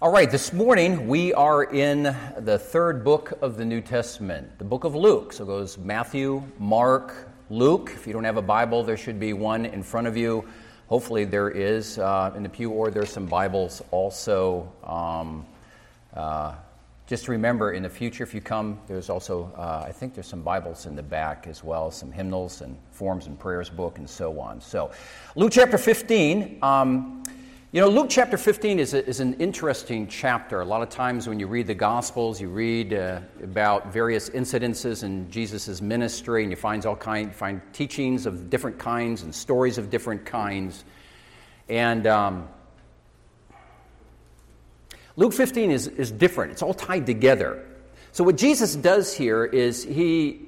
All right, this morning we are in the third book of the New Testament, the book of Luke. So it goes Matthew, Mark, Luke. If you don't have a Bible, there should be one in front of you. Hopefully there is in the pew, or there's some Bibles also. Just remember, in the future, if you come, there's also, I think there's some Bibles in the back as well, some hymnals and forms and prayers book and so on. So Luke chapter 15, Luke chapter 15 is an interesting chapter. A lot of times when you read the Gospels, you read about various incidences in Jesus' ministry, and you find teachings of different kinds and stories of different kinds. And Luke 15 is different. It's all tied together. So what Jesus does here is he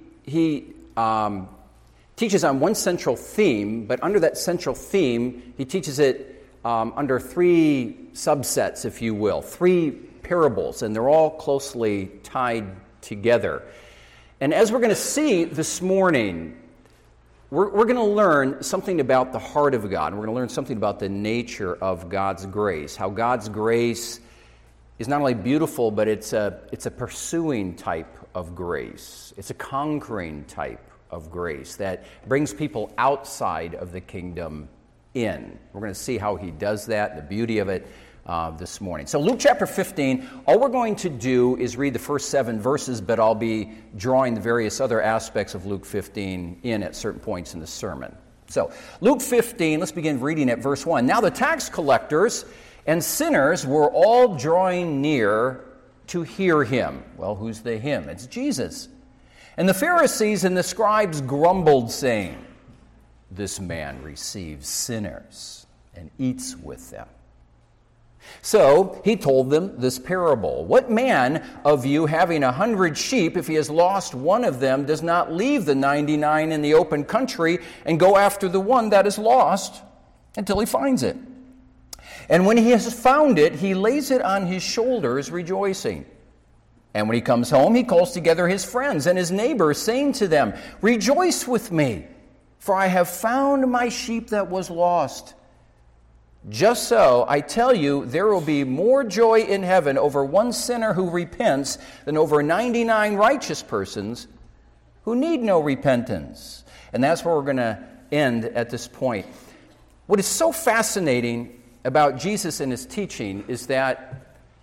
teaches on one central theme, but under that central theme, he teaches it under three subsets, if you will, three parables, and they're all closely tied together. And as we're going to see this morning, we're going to learn something about the heart of God, and we're going to learn something about the nature of God's grace, how God's grace is not only beautiful, but it's a pursuing type of grace. It's a conquering type of grace that brings people outside of the kingdom in. We're going to see how he does that, the beauty of it this morning. So Luke chapter 15, all we're going to do is read the first 7 verses, but I'll be drawing the various other aspects of Luke 15 in at certain points in the sermon. So Luke 15, let's begin reading at verse 1. Now the tax collectors and sinners were all drawing near to hear him. Well, who's the him? It's Jesus. And the Pharisees and the scribes grumbled, saying, "This man receives sinners and eats with them." So he told them this parable. "What man of you, having 100 sheep, if he has lost one of them, does not leave the 99 in the open country and go after the one that is lost until he finds it? And when he has found it, he lays it on his shoulders, rejoicing. And when he comes home, he calls together his friends and his neighbors, saying to them, 'Rejoice with me, for I have found my sheep that was lost.' Just so, I tell you, there will be more joy in heaven over one sinner who repents than over 99 righteous persons who need no repentance." And that's where we're going to end at this point. What is so fascinating about Jesus and his teaching is that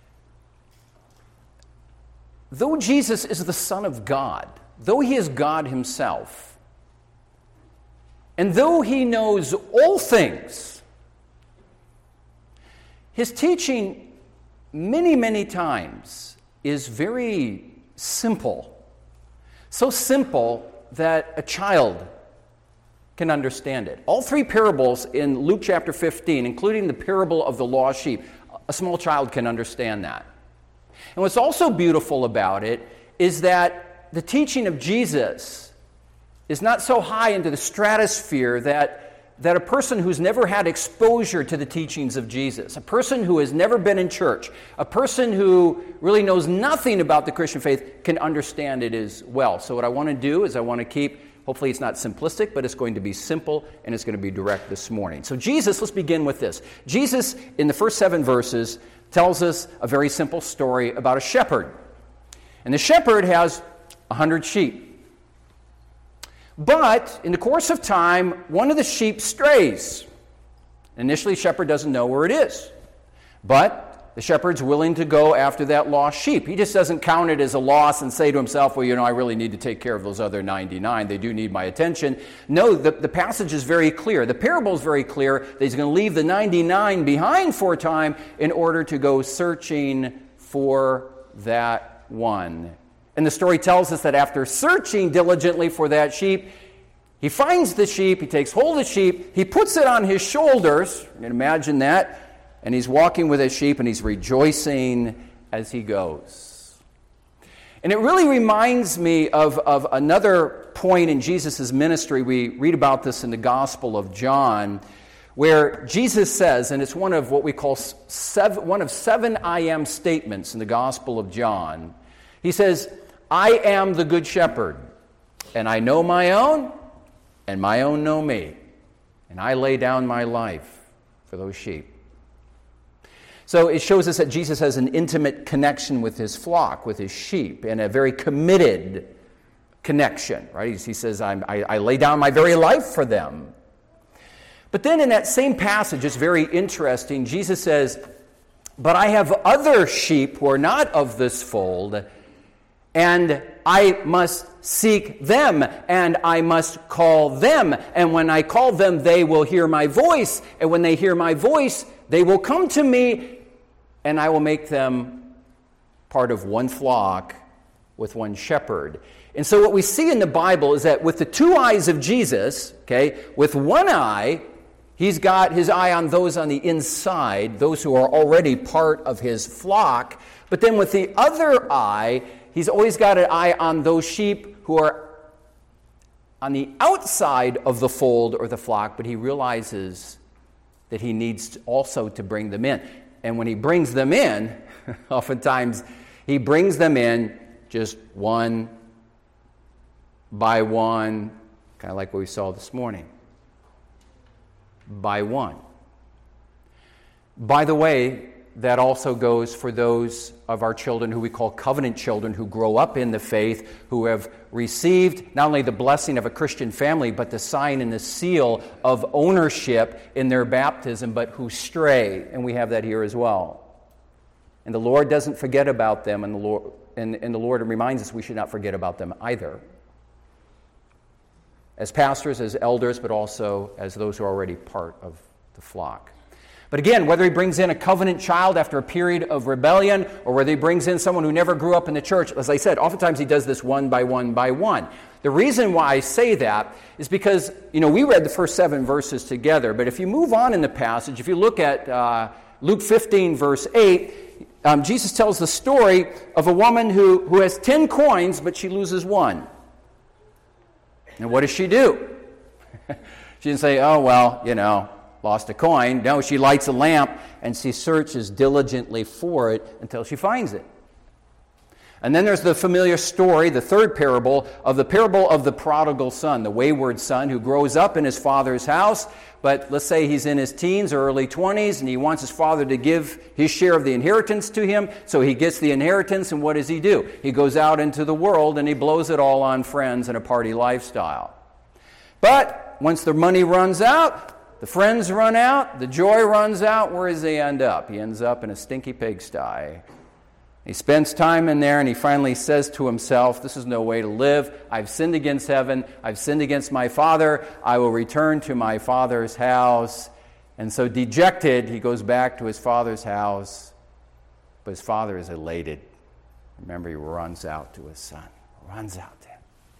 though Jesus is the Son of God, though he is God himself, and though he knows all things, his teaching many, many times is very simple. So simple that a child can understand it. All three parables in Luke chapter 15, including the parable of the lost sheep, a small child can understand that. And what's also beautiful about it is that the teaching of Jesus is not so high into the stratosphere that a person who's never had exposure to the teachings of Jesus, a person who has never been in church, a person who really knows nothing about the Christian faith can understand it as well. So what I want to do is I want to keep, hopefully it's not simplistic, but it's going to be simple and it's going to be direct this morning. So Jesus, let's begin with this. Jesus, in the first 7 verses, tells us a very simple story about a shepherd. And the shepherd has 100 sheep. But in the course of time, one of the sheep strays. Initially, the shepherd doesn't know where it is. But the shepherd's willing to go after that lost sheep. He just doesn't count it as a loss and say to himself, well, I really need to take care of those other 99. They do need my attention. No, the passage is very clear. The parable is very clear that he's going to leave the 99 behind for a time in order to go searching for that one. And the story tells us that after searching diligently for that sheep, he finds the sheep, he takes hold of the sheep, he puts it on his shoulders. You can imagine that. And he's walking with his sheep and he's rejoicing as he goes. And it really reminds me of another point in Jesus' ministry. We read about this in the Gospel of John, where Jesus says, and it's one of what we call one of 7 I am statements in the Gospel of John. He says, "I am the good shepherd, and I know my own, and my own know me, and I lay down my life for those sheep." So it shows us that Jesus has an intimate connection with his flock, with his sheep, and a very committed connection, right? He says, I lay down my very life for them. But then in that same passage, it's very interesting, Jesus says, but I have other sheep who are not of this fold, and I must seek them, and I must call them. And when I call them, they will hear my voice. And when they hear my voice, they will come to me, and I will make them part of one flock with one shepherd. And so what we see in the Bible is that with the two eyes of Jesus, okay, with one eye, he's got his eye on those on the inside, those who are already part of his flock. But then with the other eye, he's always got an eye on those sheep who are on the outside of the fold or the flock, but he realizes that he needs also to bring them in. And when he brings them in, oftentimes he brings them in just one by one, kind of like what we saw this morning. By one. By the way, that also goes for those of our children who we call covenant children, who grow up in the faith, who have received not only the blessing of a Christian family, but the sign and the seal of ownership in their baptism, but who stray, and we have that here as well. And the Lord doesn't forget about them, and the Lord reminds us we should not forget about them either. As pastors, as elders, but also as those who are already part of the flock. But again, whether he brings in a covenant child after a period of rebellion, or whether he brings in someone who never grew up in the church, as I said, oftentimes he does this one by one by one. The reason why I say that is because, we read the first 7 verses together, but if you move on in the passage, if you look at Luke 15, verse 8, Jesus tells the story of a woman who has 10 coins, but she loses one. And what does she do? She didn't say, lost a coin. No, she lights a lamp and she searches diligently for it until she finds it. And then there's the familiar story, the third parable, of the prodigal son, the wayward son who grows up in his father's house, but let's say he's in his teens or early 20s and he wants his father to give his share of the inheritance to him, so he gets the inheritance, and what does he do? He goes out into the world and he blows it all on friends and a party lifestyle. But once the money runs out, the friends run out, the joy runs out, where does he end up? He ends up in a stinky pigsty. He spends time in there and he finally says to himself, this is no way to live. I've sinned against heaven. I've sinned against my father. I will return to my father's house. And so dejected, he goes back to his father's house. But his father is elated. Remember, he runs out to his son. Runs out to him.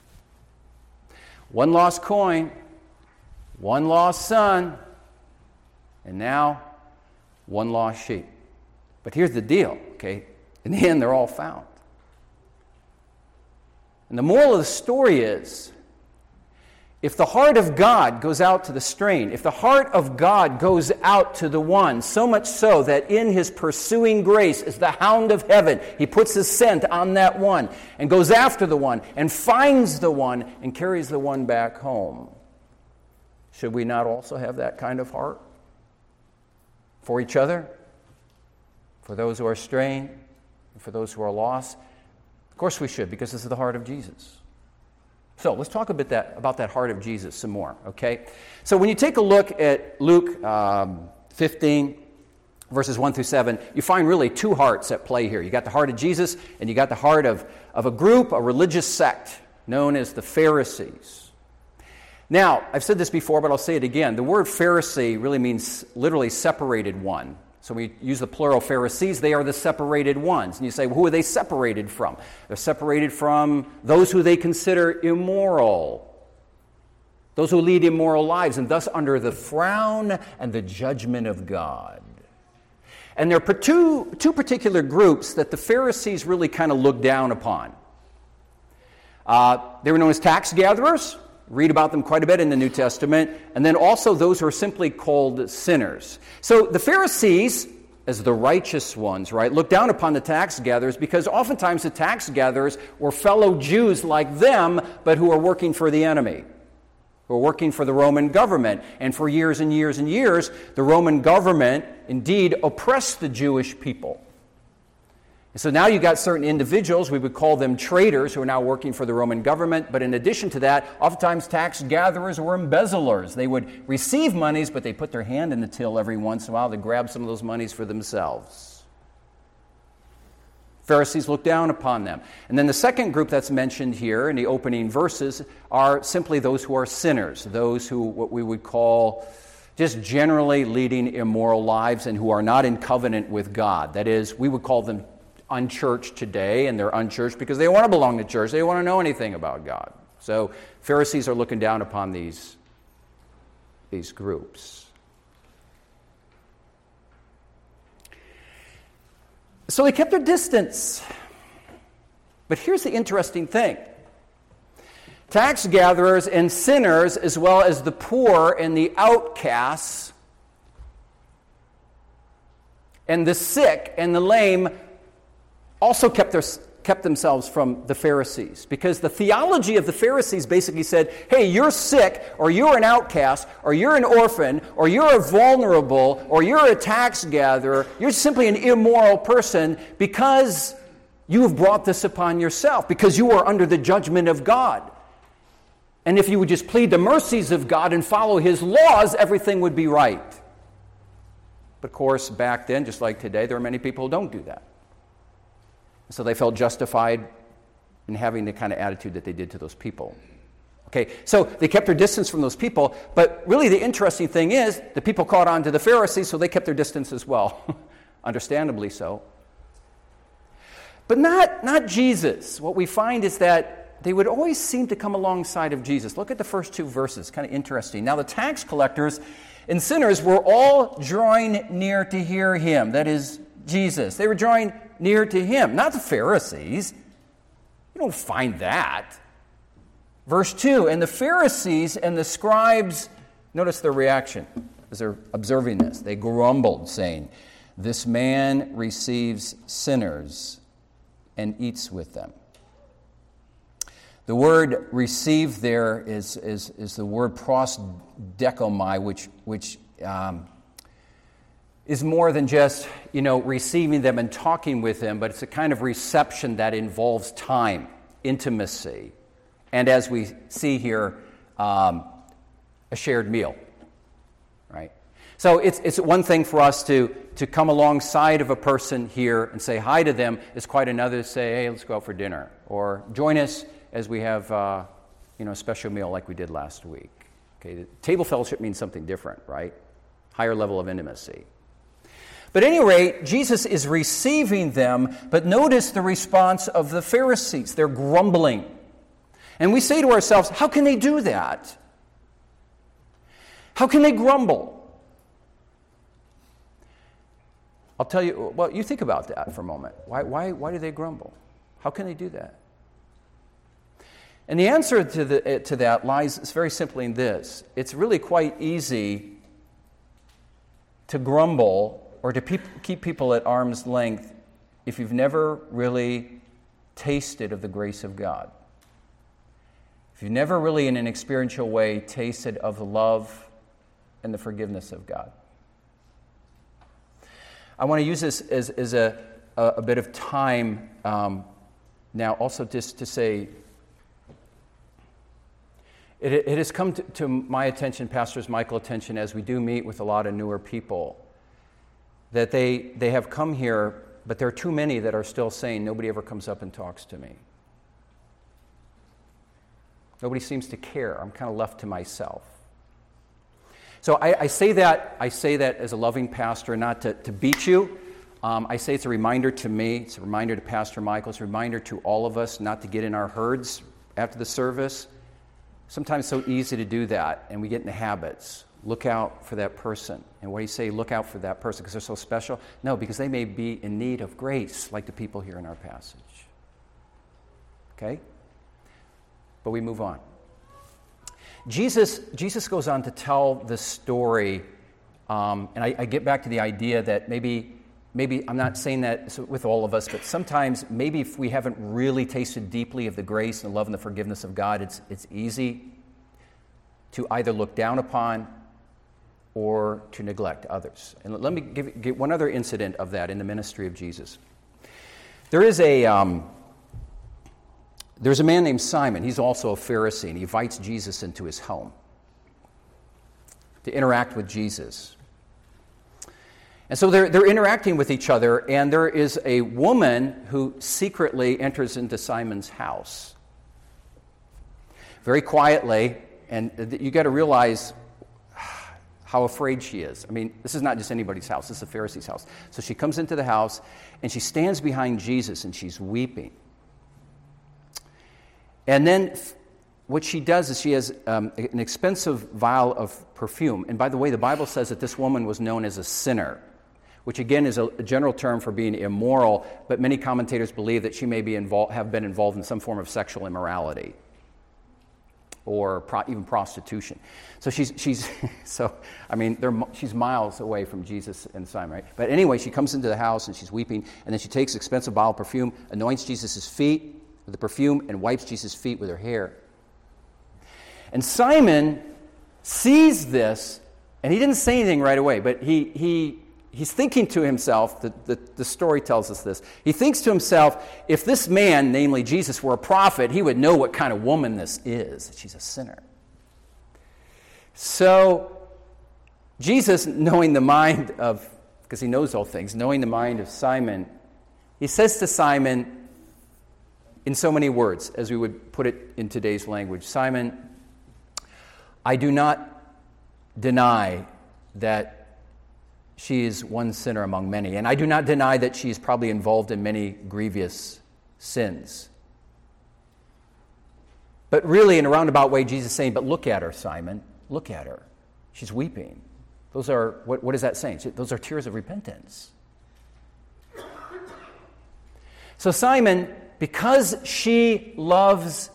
One lost coin. One lost son. And now, one lost sheep. But here's the deal, okay? In the end, they're all found. And the moral of the story is, if the heart of God goes out to the straying, if the heart of God goes out to the one, so much so that in his pursuing grace as the hound of heaven, he puts his scent on that one and goes after the one and finds the one and carries the one back home. Should we not also have that kind of heart for each other, for those who are straying, for those who are lost? Of course we should, because this is the heart of Jesus. So let's talk a bit about that heart of Jesus some more, okay? So when you take a look at Luke 15, verses 1 through 7, you find really two hearts at play here. You got the heart of Jesus, and you got the heart of a group, a religious sect, known as the Pharisees. Now, I've said this before, but I'll say it again. The word Pharisee really means literally separated one. So we use the plural Pharisees. They are the separated ones. And you say, well, who are they separated from? They're separated from those who they consider immoral, those who lead immoral lives, and thus under the frown and the judgment of God. And there are two particular groups that the Pharisees really kind of looked down upon. They were known as tax gatherers. Read about them quite a bit in the New Testament. And then also those who are simply called sinners. So the Pharisees, as the righteous ones, right, look down upon the tax gatherers because oftentimes the tax gatherers were fellow Jews like them, but who are working for the enemy, who are working for the Roman government. And for years and years and years, the Roman government indeed oppressed the Jewish people. And so now you've got certain individuals, we would call them traitors, who are now working for the Roman government. But in addition to that, oftentimes tax gatherers were embezzlers. They would receive monies, but they put their hand in the till every once in a while to grab some of those monies for themselves. Pharisees looked down upon them. And then the second group that's mentioned here in the opening verses are simply those who are sinners, those who what we would call just generally leading immoral lives and who are not in covenant with God. That is, we would call them unchurched today, and they're unchurched because they want to belong to church. They don't want to know anything about God. So Pharisees are looking down upon these groups. So they kept their distance. But here's the interesting thing. Tax gatherers and sinners, as well as the poor and the outcasts, and the sick and the lame, also kept themselves from the Pharisees, because the theology of the Pharisees basically said, hey, you're sick, or you're an outcast, or you're an orphan, or you're a vulnerable, or you're a tax gatherer, you're simply an immoral person because you have brought this upon yourself, because you are under the judgment of God. And if you would just plead the mercies of God and follow His laws, everything would be right. But of course, back then, just like today, there are many people who don't do that. So they felt justified in having the kind of attitude that they did to those people. Okay, so they kept their distance from those people, but really the interesting thing is the people caught on to the Pharisees, so they kept their distance as well, understandably so. But not Jesus. What we find is that they would always seem to come alongside of Jesus. Look at the first two verses, kind of interesting. Now the tax collectors and sinners were all drawing near to hear Him, that is, Jesus. They were drawing near to Him, not the Pharisees. You don't find that. Verse 2, and the Pharisees and the scribes, notice their reaction as they're observing this. They grumbled, saying, this man receives sinners and eats with them. The word receive there is the word prosdekomai, which is more than just, receiving them and talking with them, but it's a kind of reception that involves time, intimacy, and as we see here, a shared meal, right? So it's one thing for us to come alongside of a person here and say hi to them. It's quite another to say, hey, let's go out for dinner, or join us as we have a special meal like we did last week. Okay, the table fellowship means something different, right? Higher level of intimacy. But at any rate, Jesus is receiving them, but notice the response of the Pharisees. They're grumbling. And we say to ourselves, how can they do that? How can they grumble? I'll tell you, well, you think about that for a moment. Why do they grumble? How can they do that? And the answer to that lies very simply in this. It's really quite easy to grumble or to keep people at arm's length if you've never really tasted of the grace of God. If you've never really, in an experiential way, tasted of the love and the forgiveness of God. I want to use this as a bit of time now also just to say, it has come to my attention, Pastor Michael's attention, as we do meet with a lot of newer people, that they have come here, but there are too many that are still saying, nobody ever comes up and talks to me. Nobody seems to care. I'm kind of left to myself. So I say that as a loving pastor, not to beat you. I say it's a reminder to me, it's a reminder to Pastor Michael, it's a reminder to all of us not to get in our herds after the service. Sometimes it's so easy to do that, and we get into habits. Look out for that person. And what do you say? Look out for that person because they're so special? No, because they may be in need of grace, like the people here in our passage. Okay? But we move on. Jesus goes on to tell the story, and I get back to the idea that maybe I'm not saying that with all of us, but sometimes maybe if we haven't really tasted deeply of the grace and the love and the forgiveness of God, it's easy to either look down upon or to neglect others. And let me give one other incident of that in the ministry of Jesus. There's a man named Simon. He's also a Pharisee, and he invites Jesus into his home to interact with Jesus. And so they're interacting with each other, and there is a woman who secretly enters into Simon's house. Very quietly, and you got to realize how afraid she is. I mean, this is not just anybody's house. This is a Pharisee's house. So she comes into the house, and she stands behind Jesus, and she's weeping. And then what she does is she has an expensive vial of perfume. And by the way, the Bible says that this woman was known as a sinner, which again is a general term for being immoral, but many commentators believe that she may have been involved in some form of sexual immorality or even prostitution. So she's miles away from Jesus and Simon, right? But anyway, she comes into the house and she's weeping, and then she takes expensive vial of perfume, anoints Jesus' feet with the perfume, and wipes Jesus' feet with her hair. And Simon sees this, and he didn't say anything right away, but he's thinking to himself, the story tells us this, he thinks to himself, if this man, namely Jesus, were a prophet, he would know what kind of woman this is. She's a sinner. So Jesus, knowing the mind of, because he knows all things, knowing the mind of Simon, he says to Simon, in so many words, as we would put it in today's language, Simon, I do not deny that she is one sinner among many, and I do not deny that she is probably involved in many grievous sins. But really, in a roundabout way, Jesus is saying, but look at her, Simon. Look at her. She's weeping. Those are, what is that saying? Those are tears of repentance. So Simon, because she loves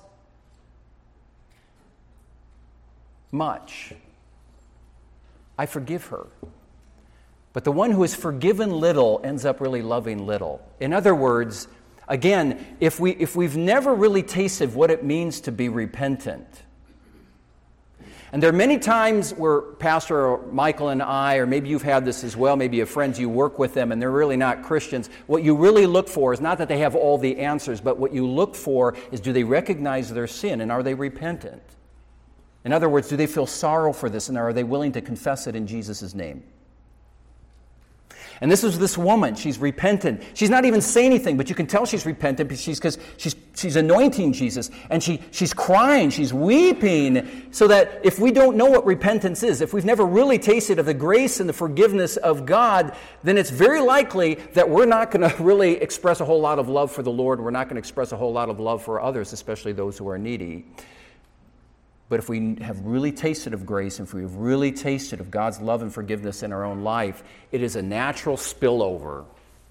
much, I forgive her. But the one who is forgiven little ends up really loving little. In other words, again, if we've never really tasted what it means to be repentant, and there are many times where Pastor Michael and I, or maybe you've had this as well, maybe you have friends, you work with them and they're really not Christians, what you really look for is not that they have all the answers, but what you look for is, do they recognize their sin and are they repentant? In other words, do they feel sorrow for this and are they willing to confess it in Jesus' name? And this is this woman. She's repentant. She's not even saying anything, but you can tell she's repentant because she's anointing Jesus, and she's crying, she's weeping, so that if we don't know what repentance is, if we've never really tasted of the grace and the forgiveness of God, then it's very likely that we're not going to really express a whole lot of love for the Lord. We're not going to express a whole lot of love for others, especially those who are needy. But if we have really tasted of grace, and if we've really tasted of God's love and forgiveness in our own life, it is a natural spillover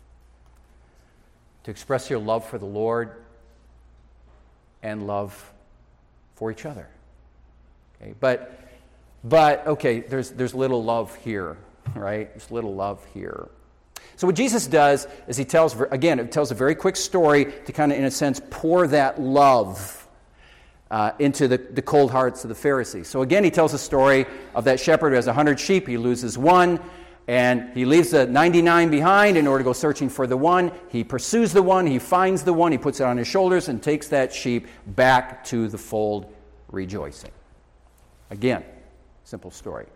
to express your love for the Lord and love for each other. Okay, but okay, there's little love here, right? There's little love here. So what Jesus does is it tells a very quick story to kind of, in a sense, pour that love into the cold hearts of the Pharisees. So again, he tells a story of that shepherd who has 100 sheep. He loses one, and he leaves the 99 behind in order to go searching for the one. He pursues the one, he finds the one, he puts it on his shoulders and takes that sheep back to the fold rejoicing. Again, simple story.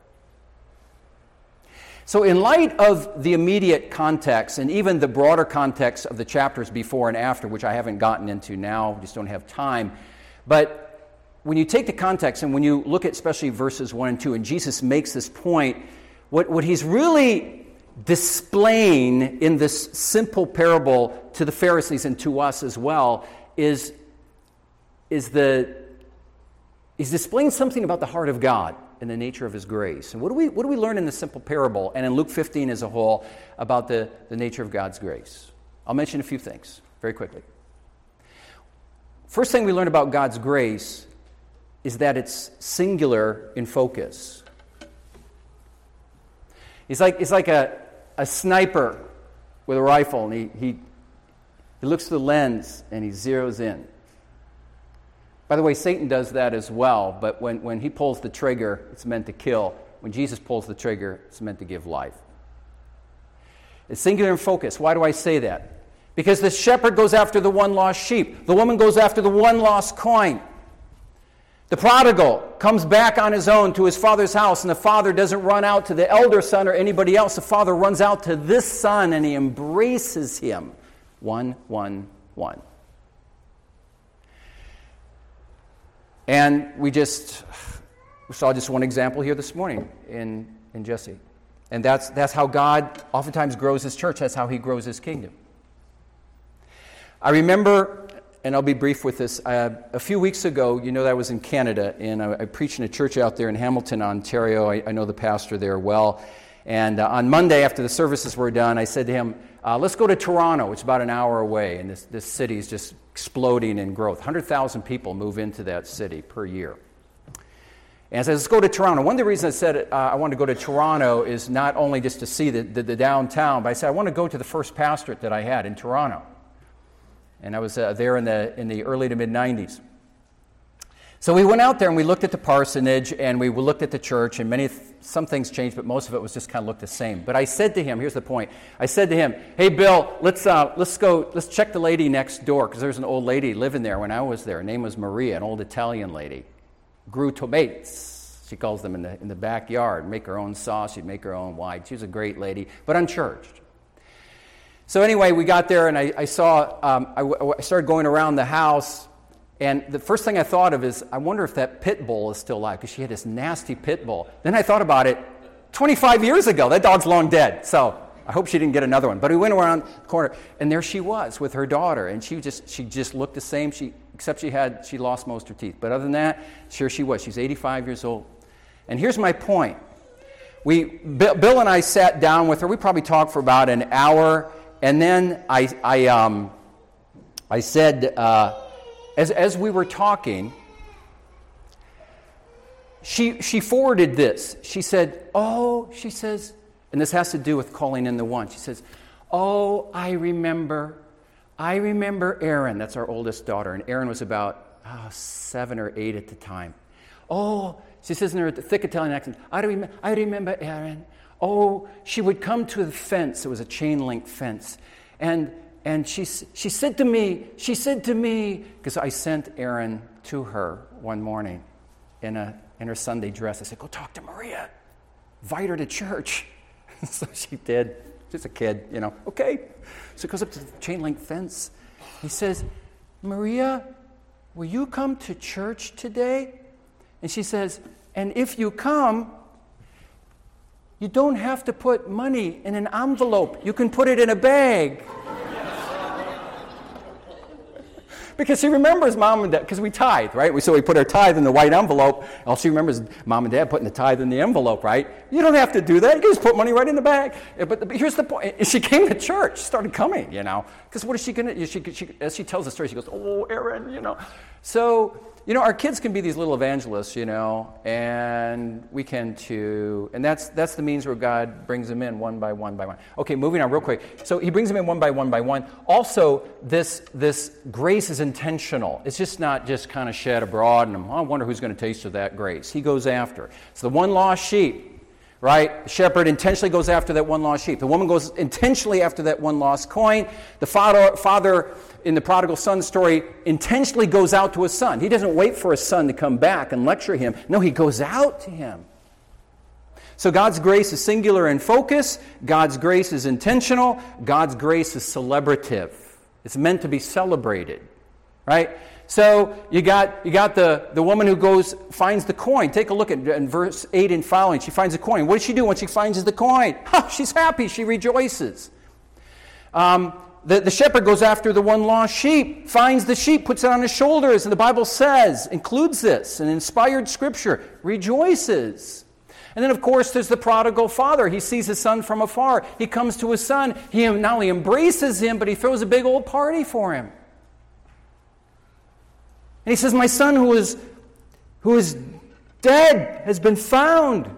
So in light of the immediate context and even the broader context of the chapters before and after, which I haven't gotten into now, just don't have time, but when you take the context and when you look at especially verses 1 and 2, and Jesus makes this point, what he's really displaying in this simple parable to the Pharisees and to us as well is he's displaying something about the heart of God and the nature of his grace. And what do we learn in this simple parable and in Luke 15 as a whole about the nature of God's grace? I'll mention a few things very quickly. First thing we learn about God's grace is that it's singular in focus. It's like a sniper with a rifle, and he looks through the lens and he zeroes in. By the way, Satan does that as well, but when he pulls the trigger, it's meant to kill. When Jesus pulls the trigger, it's meant to give life. It's singular in focus. Why do I say that? Because the shepherd goes after the one lost sheep. The woman goes after the one lost coin. The prodigal comes back on his own to his father's house, and the father doesn't run out to the elder son or anybody else. The father runs out to this son, and he embraces him. 1, 1, 1. And we saw just one example here this morning in Jesse. And that's how God oftentimes grows his church. That's how he grows his kingdom. I remember, and I'll be brief with this, a few weeks ago, you know that I was in Canada, and I preached in a church out there in Hamilton, Ontario. I know the pastor there well. And on Monday, after the services were done, I said to him, let's go to Toronto. It's about an hour away, and this city is just exploding in growth. 100,000 people move into that city per year. And I said, let's go to Toronto. One of the reasons I said I wanted to go to Toronto is not only just to see the downtown, but I said I want to go to the first pastorate that I had in Toronto. And I was there in the early to mid-'90s. So we went out there and we looked at the parsonage and we looked at the church, and some things changed, but most of it was just kind of looked the same. But I said to him, here's the point. I said to him, hey, Bill, let's check the lady next door, because there's an old lady living there when I was there. Her name was Maria, an old Italian lady. Grew tomatoes, she calls them, in the backyard. Make her own sauce, she'd make her own wine. She was a great lady, but unchurched. So anyway, we got there, and I saw, I started going around the house, and the first thing I thought of is, I wonder if that pit bull is still alive, because she had this nasty pit bull. Then I thought about it, 25 years ago, that dog's long dead, so I hope she didn't get another one. But we went around the corner, and there she was with her daughter, and she just looked the same, except she lost most of her teeth. But other than that, sure she was. She's 85 years old. And here's my point. Bill and I sat down with her. We probably talked for about an hour, and then I said, as we were talking, she forwarded this. She said, and this has to do with calling in the one. She says, I remember Erin. That's our oldest daughter, and Erin was about 7 or 8 at the time. She says in her thick Italian accent, I remember Erin. She would come to the fence. It was a chain link fence, and she said to me, because I sent Erin to her one morning in her Sunday dress. I said, go talk to Maria, invite her to church. So she did. Just a kid, okay. So he goes up to the chain link fence. He says, Maria, will you come to church today? And she says, and if you come, you don't have to put money in an envelope. You can put it in a bag. Because she remembers mom and dad, because we tithe, right? So we put our tithe in the white envelope. All she remembers mom and dad putting the tithe in the envelope, right? You don't have to do that. You can just put money right in the bag. But here's the point. She came to church, started coming, Because what is she going to, as she tells the story, she goes, Erin, So, our kids can be these little evangelists, and we can too. And that's the means where God brings them in one by one by one. Okay, moving on real quick. So he brings them in one by one by one. Also, this grace is intentional. It's just not just kind of shed abroad, and I wonder who's going to taste of that grace. He goes after. So the one lost sheep, right? The shepherd intentionally goes after that one lost sheep. The woman goes intentionally after that one lost coin. The father in the prodigal son story intentionally goes out to his son. He doesn't wait for his son to come back and lecture him. No, he goes out to him. So God's grace is singular in focus. God's grace is intentional. God's grace is celebrative. It's meant to be celebrated, right? So you got the woman who finds the coin. Take a look at in verse 8 and following. She finds the coin. What does she do when she finds the coin? She's happy. She rejoices. The shepherd goes after the one lost sheep, finds the sheep, puts it on his shoulders, and the Bible includes this, an inspired scripture, rejoices. And then, of course, there's the prodigal father. He sees his son from afar. He comes to his son. He not only embraces him, but he throws a big old party for him. And he says, my son who is dead has been found.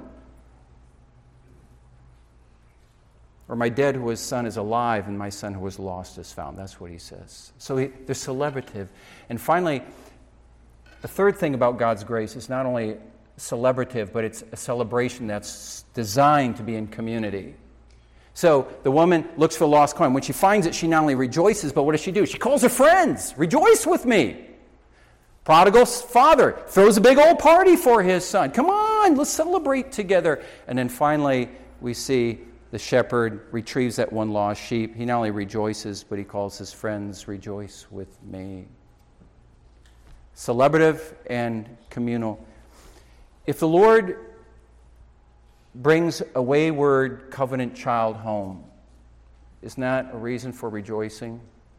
Or my dead who is son is alive, and my son who was lost is found. That's what he says. So they're celebrative. And finally, The third thing about God's grace is not only celebrative, but it's a celebration that's designed to be in community. So the woman looks for the lost coin. When she finds it, she not only rejoices, but what does she do? She calls her friends. Rejoice with me. Prodigal's father throws a big old party for his son. Come on, let's celebrate together. And then finally, we see the shepherd retrieves that one lost sheep. He not only rejoices, but he calls his friends, rejoice with me. Celebrative and communal. If the Lord brings a wayward covenant child home, isn't that a reason for rejoicing?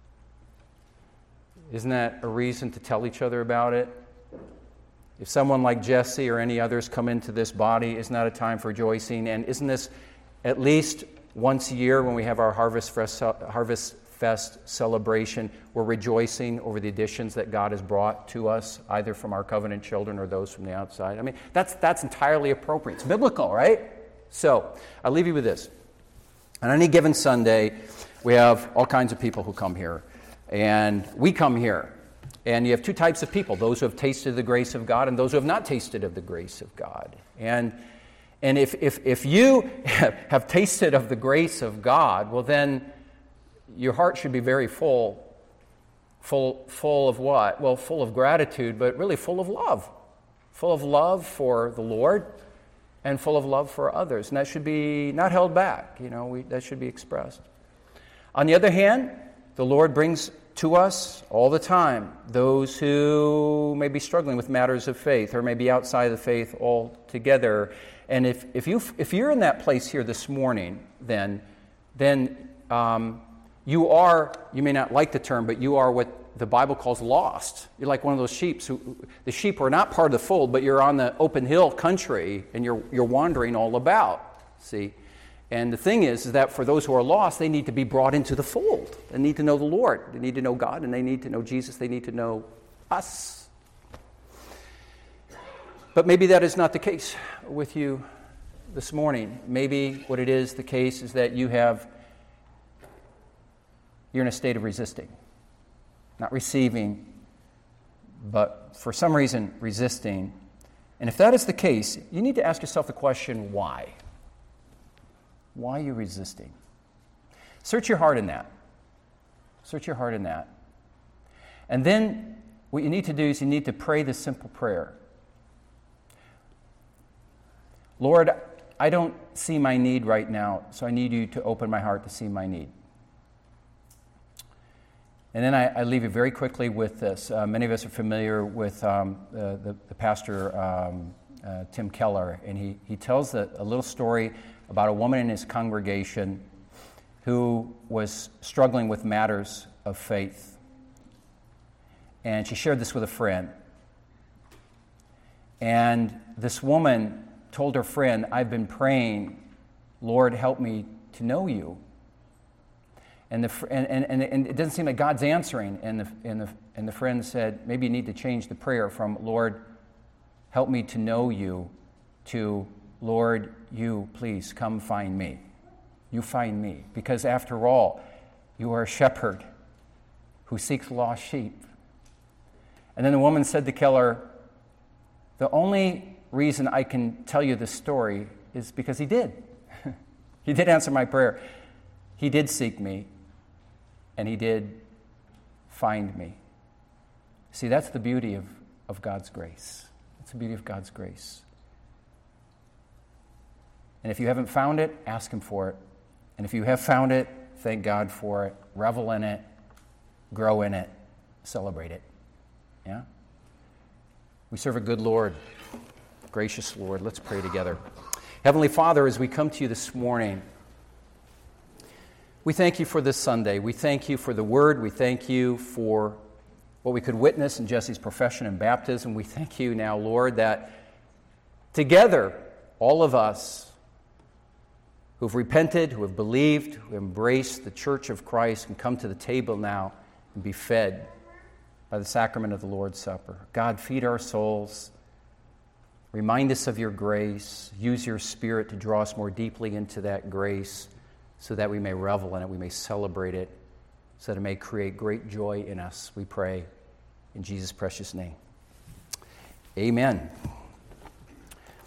Isn't that a reason to tell each other about it? If someone like Jesse or any others come into this body, isn't that a time for rejoicing? And isn't this at least once a year when we have our Harvest Fest celebration, we're rejoicing over the additions that God has brought to us, either from our covenant children or those from the outside? I mean, that's entirely appropriate. It's biblical, right? So, I'll leave you with this. On any given Sunday, we have all kinds of people who come here. And we come here. And you have two types of people, those who have tasted the grace of God and those who have not tasted of the grace of God. And if you have tasted of the grace of God, well then your heart should be very full of what? Well, full of gratitude, but really full of love. Full of love for the Lord and full of love for others. And that should be not held back. That should be expressed. On the other hand, the Lord brings to us all the time those who may be struggling with matters of faith or may be outside of the faith altogether. And if you're in that place here this morning, then you may not like the term, but you are what the Bible calls lost. You're like one of those sheep. The sheep are not part of the fold, but you're on the open hill country and you're wandering all about. See? And the thing is that for those who are lost, they need to be brought into the fold. They need to know the Lord. They need to know God, and they need to know Jesus. They need to know us. But maybe that is not the case with you this morning. Maybe what it is, the case is that you're in a state of resisting. Not receiving, but for some reason resisting. And if that is the case, you need to ask yourself the question, why? Why are you resisting? Search your heart in that. Search your heart in that. And then what you need to do is you need to pray this simple prayer. Lord, I don't see my need right now, so I need you to open my heart to see my need. And then I leave you very quickly with this. Many of us are familiar with the pastor, Tim Keller, and he tells a little story about a woman in his congregation who was struggling with matters of faith. And she shared this with a friend. And this woman told her friend, I've been praying, Lord, help me to know you. And it doesn't seem like God's answering. And the friend said, maybe you need to change the prayer from, Lord, help me to know you, to, Lord, you, please, come find me. You find me. Because after all, you are a shepherd who seeks lost sheep. And then the woman said to Keller, the only reason I can tell you this story is because he did. He did answer my prayer. He did seek me, and he did find me. See, that's the beauty of God's grace. That's the beauty of God's grace. And if you haven't found it, ask him for it. And if you have found it, thank God for it. Revel in it. Grow in it. Celebrate it. Yeah? We serve a good Lord. Gracious Lord. Let's pray together. Heavenly Father, as we come to you this morning, we thank you for this Sunday. We thank you for the Word. We thank you for what we could witness in Jesse's profession and baptism. We thank you now, Lord, that together, all of us who've repented, who have believed, who embraced the Church of Christ can come to the table now and be fed by the sacrament of the Lord's Supper. God, feed our souls. Remind us of your grace. Use your Spirit to draw us more deeply into that grace so that we may revel in it, we may celebrate it, so that it may create great joy in us, we pray, in Jesus' precious name. Amen.